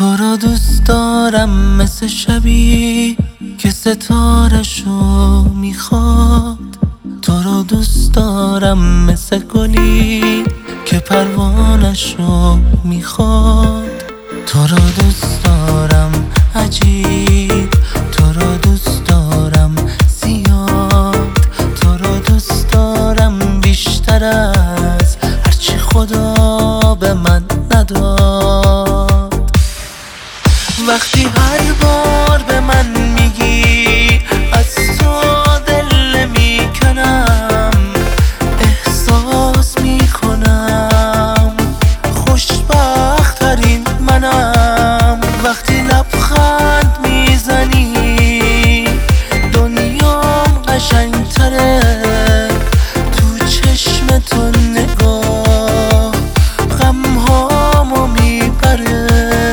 تو رو دوست دارم مثل شبی که ستاره‌شو میخواد. تو رو دوست دارم مثل گلی که پروانه‌شو میخواد. تو رو دوست دارم عجیب، تو رو دوست دارم زیاد، تو رو دوست دارم بیشتر از هرچی خدا به من نداد. وقتی هر بار به من میگی از تو دل میکنم، احساس میکنم خوشبخت ترین منم. وقتی لبخند میزنی دنیام قشنگ تره، تو چشم تو نگاه غمهامو میبره.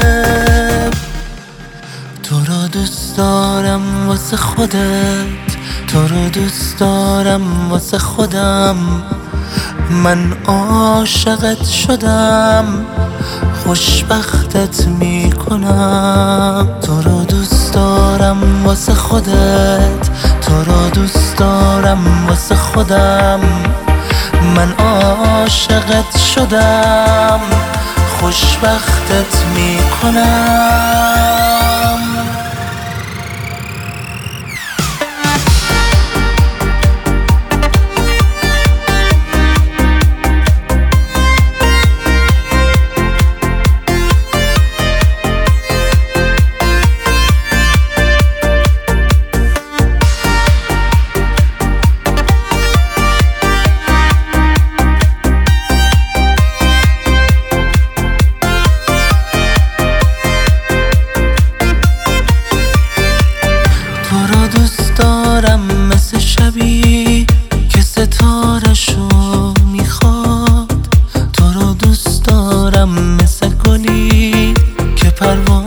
تو رو دوست دارم واسه خودت، تو رو دوست دارم واسه خودم. من عاشقت شدم، خوشبختت میکنم. تو رو دوست دارم واسه خودت، تو رو دوست دارم واسه خودم. من عاشقت شدم، خوشبختت میکنم. دارم مثل شبی که ستاره‌شو میخواد. تو رو دوست دارم مثل گلی که